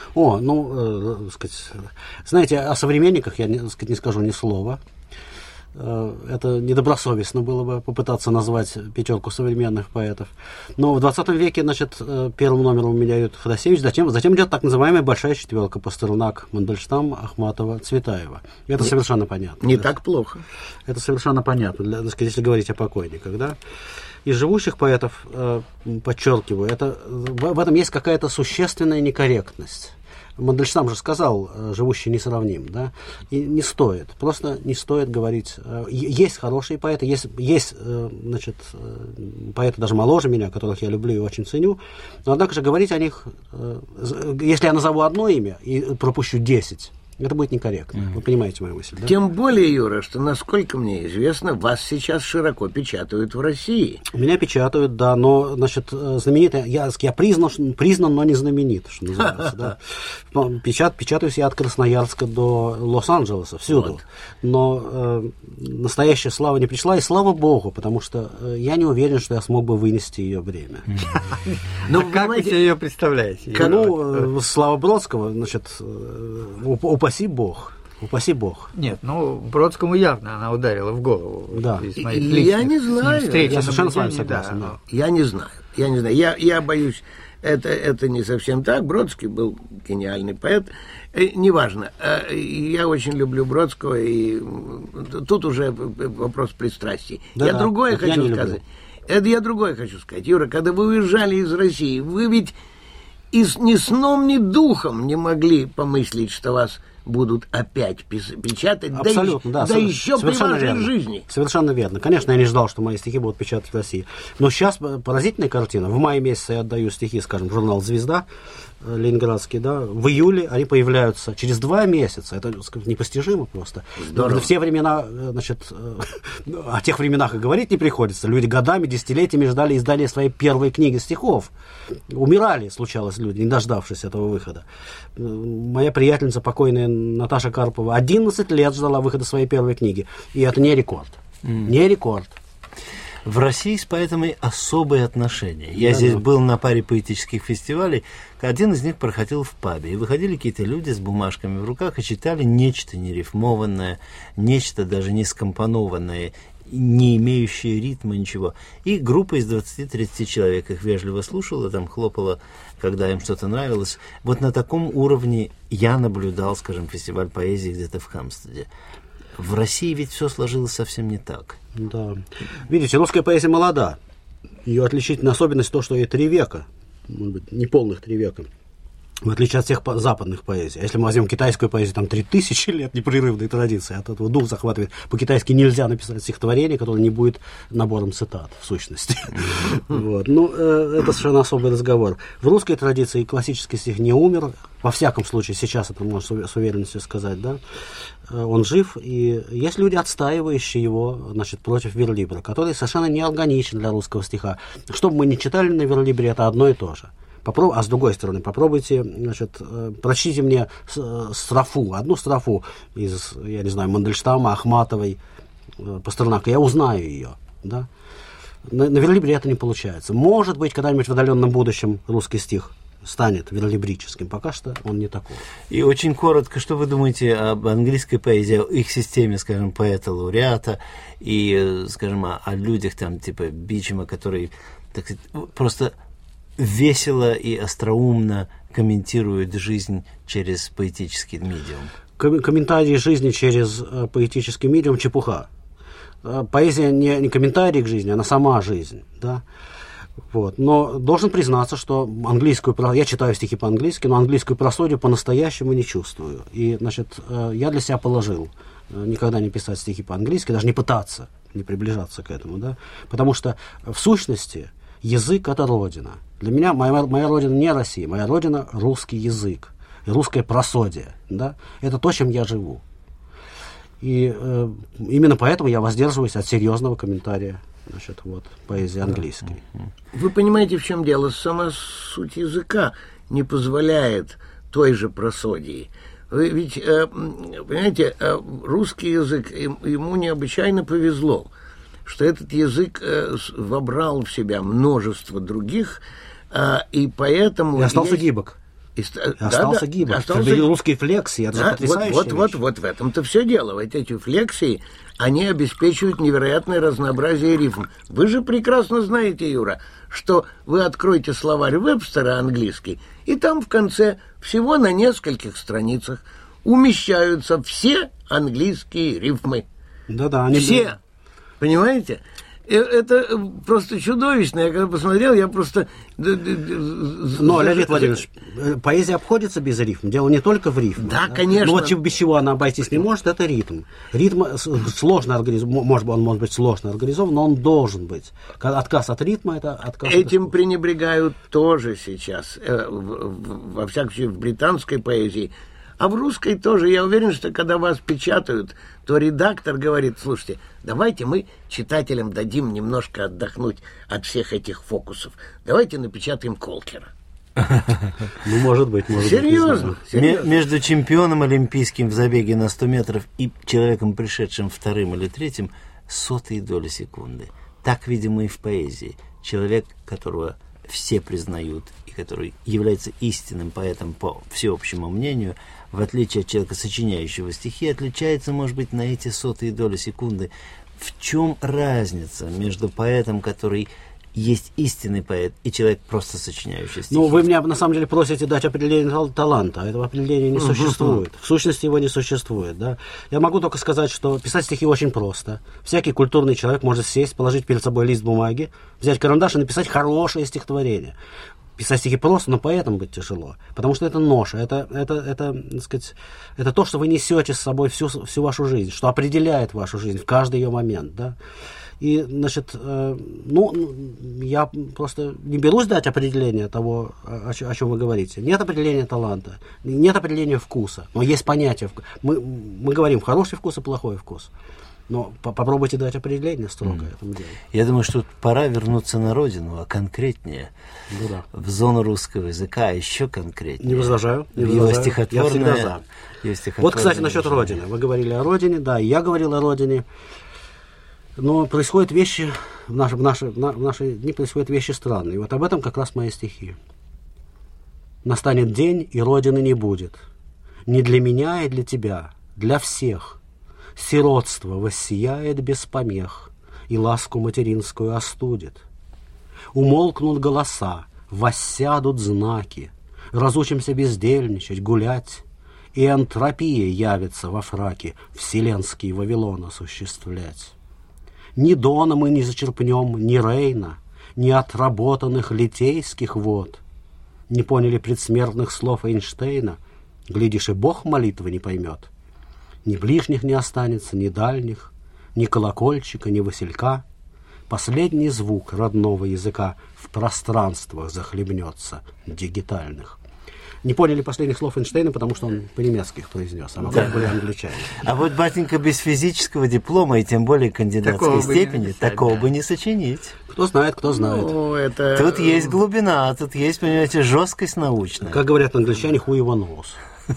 Знаете, о современниках я, не скажу ни слова. Это недобросовестно было бы попытаться назвать пятерку современных поэтов. Но в 20 веке, первым номером у меня идет Ходосевич, затем идет так называемая большая четверка: Пастернак, Мандельштам, Ахматова, Цветаева. Это совершенно понятно. Не так плохо. Это совершенно понятно, если говорить о покойниках, да. Из живущих поэтов, подчеркиваю, в этом есть какая-то существенная некорректность. Мандельштам же сказал: живущий несравним, да, и не стоит, просто не стоит говорить. Есть хорошие поэты, есть поэты даже моложе меня, которых я люблю и очень ценю, но однако же говорить о них, если я назову одно имя и пропущу 10, это будет некорректно. Вы понимаете мою мысль, да? Тем более, Юра, что, насколько мне известно, вас сейчас широко печатают в России. Меня печатают, да, но, знаменитый, я признан, но не знаменит, что называется, да. Печатаюсь я от Красноярска до Лос-Анджелеса, всюду. Вот. Но настоящая слава не пришла, и слава Богу, потому что я не уверен, что я смог бы вынести ее бремя. Ну, как вы себе ее представляете? Слава Бродского, упаси Бог. Нет, Бродскому явно она ударила в голову. Да. Я не знаю. Я совершенно с вами согласен. Да. Я не знаю. Я боюсь, это не совсем так. Бродский был гениальный поэт. Неважно. Я очень люблю Бродского, и тут уже вопрос пристрастий. Я другое хочу сказать. Я другое хочу сказать. Юра, когда вы уезжали из России, вы ведь ни сном, ни духом не могли помыслить, что вас будут опять печатать, абсолютно, да еще при вашей верно. Жизни. Совершенно верно. Конечно, я не ждал, что мои стихи будут печатать в России. Но сейчас поразительная картина. В мае месяце я отдаю стихи, скажем, в журнал «Звезда» ленинградский, да. В июле они появляются через 2 месяца. Это непостижимо просто. В те времена, о тех временах и говорить не приходится. Люди годами, десятилетиями ждали издания своей первой книги стихов. Умирали, случалось, люди, не дождавшись этого выхода. Моя приятельница, покойная Наташа Карпова, 11 лет ждала выхода своей первой книги. И это не рекорд. Не рекорд. В России с поэтами особые отношения. Я здесь был на паре поэтических фестивалей. Один из них проходил в пабе. И выходили какие-то люди с бумажками в руках и читали нечто нерифмованное, нечто даже не скомпонованное, не имеющее ритма, ничего. И группа из 20-30 человек их вежливо слушала, там хлопала, когда им что-то нравилось. Вот на таком уровне я наблюдал, скажем, фестиваль поэзии где-то в Хамстеде. В России ведь все сложилось совсем не так. Да. Видите, русская поэзия молода. Ее отличительная особенность то, что ей 3 века. Может быть, не полных 3 века. В отличие от всех западных поэзий. Если мы возьмем китайскую поэзию, там 3000 лет непрерывной традиции. От этого дух захватывает. По-китайски нельзя написать стихотворение, которое не будет набором цитат, в сущности. Это совершенно особый разговор. В русской традиции классический стих не умер. Во всяком случае, сейчас это можно с уверенностью сказать, да. Он жив, и есть люди, отстаивающие его, против верлибра, который совершенно неорганичен для русского стиха. Что бы мы ни читали на верлибре, это одно и то же. А с другой стороны, попробуйте, прочтите мне строфу, одну строфу из, я не знаю, Мандельштама, Ахматовой, Пастернака, я узнаю ее, да. На верлибре это не получается. Может быть, когда-нибудь в отдаленном будущем русский стих станет верлибрическим. Пока что он не такой. И очень коротко, что вы думаете об английской поэзии, о их системе, скажем, поэта-лауреата и, скажем, о людях там типа Бичема, который, так сказать, просто весело и остроумно комментирует жизнь через поэтический медиум? Комментарии жизни через поэтический медиум — чепуха. Поэзия не комментарий к жизни, она сама жизнь, да. Вот. Но должен признаться, что я читаю стихи по-английски, но английскую просодию по-настоящему не чувствую. И, значит, я для себя положил никогда не писать стихи по-английски, даже не пытаться, не приближаться к этому, да. Потому что в сущности язык — это родина. Для меня моя родина не Россия, моя родина — русский язык, русское просодие, да. Это то, чем я живу. И именно поэтому я воздерживаюсь от серьезного комментария, значит, вот, поэзии английской. Вы понимаете, в чем дело? Сама суть языка не позволяет той же просодии. Вы ведь, понимаете, русский язык, ему необычайно повезло, что этот язык вобрал в себя множество других, и поэтому... И остался гибок. Остался гибок. Русские флексии, это же потрясающая вещь. Вот в этом-то все дело. Вот эти флексии, они обеспечивают невероятное разнообразие рифм. Вы же прекрасно знаете, Юра, что вы откроете словарь Вебстера английский, и там в конце всего на нескольких страницах умещаются все английские рифмы. Да-да. Они... Все. Понимаете? Это просто чудовищно. Я когда посмотрел, я просто... Но, Леонид Владимирович, поэзия обходится без рифм. Дело не только в рифме. Да, конечно. Но вот без чего она обойтись не может, это ритм. Ритм сложно организован, он может быть сложно организован, но он должен быть. Отказ от ритма — это отказ Этим от... пренебрегают тоже сейчас, во всяком случае, в британской поэзии. А в русской тоже. Я уверен, что когда вас печатают, то редактор говорит: слушайте, давайте мы читателям дадим немножко отдохнуть от всех этих фокусов. Давайте напечатаем Колкера. Ну, может быть. Серьезно? Между чемпионом олимпийским в забеге на 100 метров и человеком, пришедшим вторым или третьим, 100-ые доли секунды. Так, видимо, и в поэзии. Человек, которого все признают и который является истинным поэтом по всеобщему мнению, в отличие от человека, сочиняющего стихи, отличается, может быть, на эти 100-е доли секунды. В чем разница между поэтом, который есть истинный поэт, и человек, просто сочиняющий стихи? Ну, вы меня, на самом деле, просите дать определение таланта, а этого определения не существует. В сущности, его не существует, да. Я могу только сказать, что писать стихи очень просто. Всякий культурный человек может сесть, положить перед собой лист бумаги, взять карандаш и написать хорошее стихотворение. Писать стихи просто, но поэтом быть тяжело, потому что это ноша, это, так сказать, это то, что вы несете с собой всю вашу жизнь, что определяет вашу жизнь в каждый ее момент, да. И, значит, я просто не берусь дать определение того, о чем вы говорите. Нет определения таланта, нет определения вкуса, но есть понятие. Мы говорим хороший вкус и плохой вкус. Но попробуйте дать определение строго этому делу. Я думаю, что пора вернуться на родину, а конкретнее в зону русского языка, еще конкретнее. Не возражаю. Его стихотворное. Я всегда за. Вот, кстати, насчет родины. Вы говорили о родине, да, и я говорил о родине. Но происходят вещи, в наши дни происходят вещи странные. И вот об этом как раз мои стихи. Настанет день, и родины не будет. Не для меня и для тебя, для всех. Сиротство воссияет без помех, и ласку материнскую остудит. Умолкнут голоса, воссядут знаки, разучимся бездельничать, гулять, и энтропия явится во фраке вселенский Вавилон осуществлять. Ни Дона мы не зачерпнем, ни Рейна, ни отработанных литейских вод. Не поняли предсмертных слов Эйнштейна, глядишь, и Бог молитвы не поймет. Ни ближних не останется, ни дальних, ни колокольчика, ни василька. Последний звук родного языка в пространствах захлебнется дигитальных. Не поняли последних слов Эйнштейна, потому что он по-немецки их произнес, а вокруг были англичане. А вот, батенька, без физического диплома и тем более кандидатской степени такого бы не сочинить. Кто знает, кто знает. Тут есть глубина, тут есть, понимаете, жесткость научная. Как говорят англичане, who его knows.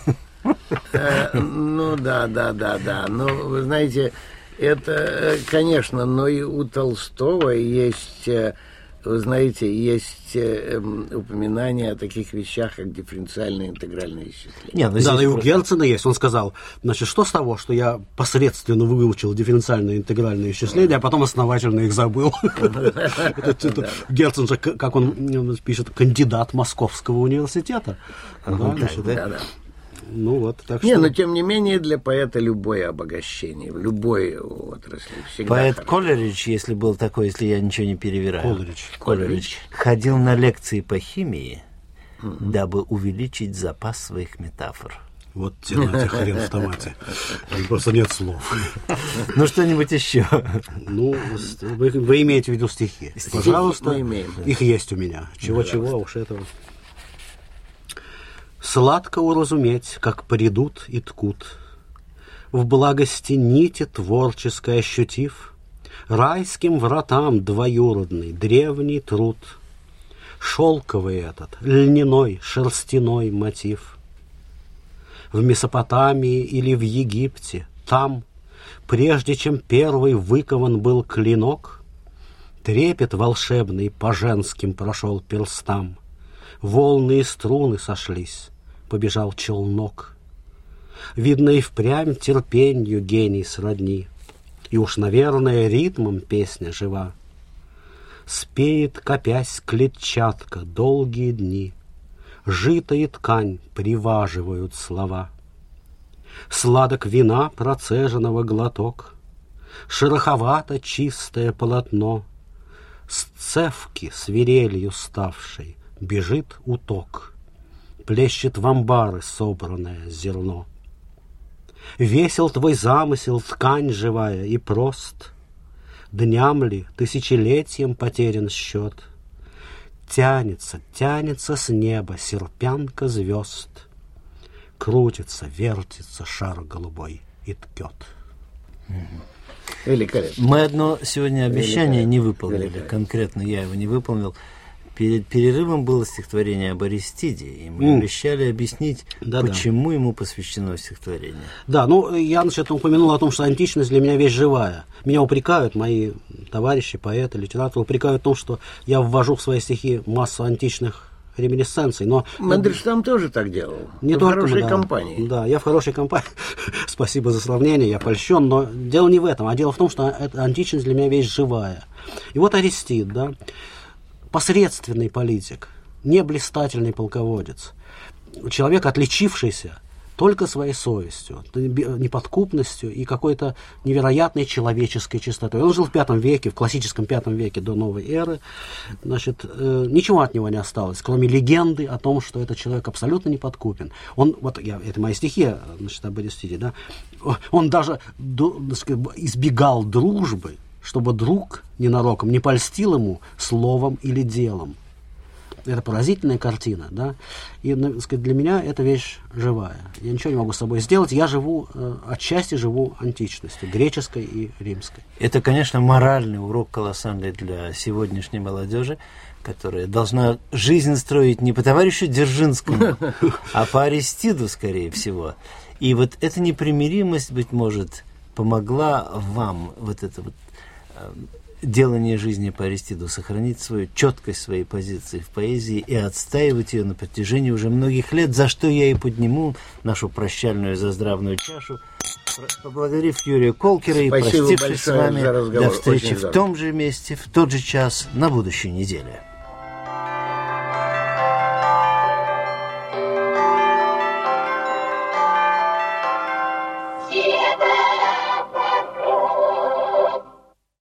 Ну да. Но вы знаете, это, конечно, но и у Толстого есть Вы знаете, есть упоминания о таких вещах, как дифференциальное интегральное исчисление. Да, и у Герцена есть. Он сказал, значит, что с того, что я посредственно выучил дифференциальное интегральное исчисление, а потом основательно их забыл. Герцен же, как он пишет, кандидат Московского университета. Да. Ну вот, так что... но тем не менее, для поэта любое обогащение, в любой отрасли всегда Поэт хорошо. Колеридж, если был такой, если я ничего не перевираю, Колеридж. ходил на лекции по химии, дабы увеличить запас своих метафор. Вот тебе хрен в томате. Просто нет слов. Ну, что-нибудь еще. Ну, вы имеете в виду стихи. Пожалуйста, их есть у меня. Чего-чего, уж этого... Сладко уразуметь, как придут и ткут, в благости нити творческой ощутив, райским вратам двоюродный древний труд, шелковый этот, льняной, шерстяной мотив. В Месопотамии или в Египте, там, прежде чем первый выкован был клинок, трепет волшебный по женским прошел перстам, волны и струны сошлись, побежал челнок. Видно, и впрямь терпенью гений сродни, и уж, наверное, ритмом песня жива. Спеет, копясь, клетчатка долгие дни, жито и ткань приваживают слова. Сладок вина процеженного глоток, шероховато чистое полотно, с цевки свирелью ставшей бежит уток, плещет в амбары собранное зерно. Весел твой замысел, ткань живая и прост, дням ли, тысячелетием потерян счет. Тянется, тянется с неба серпянка звезд, крутится, вертится шар голубой и ткет. Великолепно. Мы одно сегодня обещание не выполнили, конкретно я его не выполнил. Перед перерывом было стихотворение об Аристиде, и мы обещали объяснить, почему ему посвящено стихотворение. Да, ну, я упомянул о том, что античность для меня вещь живая. Меня упрекают, мои товарищи, поэты, литераторы, упрекают в том, что я ввожу в свои стихи массу античных реминисценций, но... Мандельштам тоже так делал. Не в только хорошей компании. Да, я в хорошей компании. Спасибо за сравнение, я польщен, но дело не в этом, а дело в том, что эта античность для меня вещь живая. И вот Аристид, да, посредственный политик, не блистательный полководец, человек, отличившийся только своей совестью, неподкупностью и какой-то невероятной человеческой чистотой. Он жил в V веке, в классическом V веке до новой эры. Значит, ничего от него не осталось, кроме легенды о том, что этот человек абсолютно неподкупен. Он, вот это мои стихи, значит, об Аристиде, да, он даже избегал дружбы, чтобы друг ненароком не польстил ему словом или делом. Это поразительная картина, да, и, для меня эта вещь живая. Я ничего не могу с собой сделать, я живу, отчасти живу античностью, греческой и римской. Это, конечно, моральный урок колоссальный для сегодняшней молодежи, которая должна жизнь строить не по товарищу Дзержинскому, а по Аристиду, скорее всего. И вот эта непримиримость, быть может, помогла вам, вот это вот делание жизни по Аристиду, сохранить свою четкость своей позиции в поэзии и отстаивать ее на протяжении уже многих лет, за что я и подниму нашу прощальную заздравную чашу, поблагодарив Юрия Колкера и простившись с вами до встречи в том же месте, в тот же час на будущей неделе.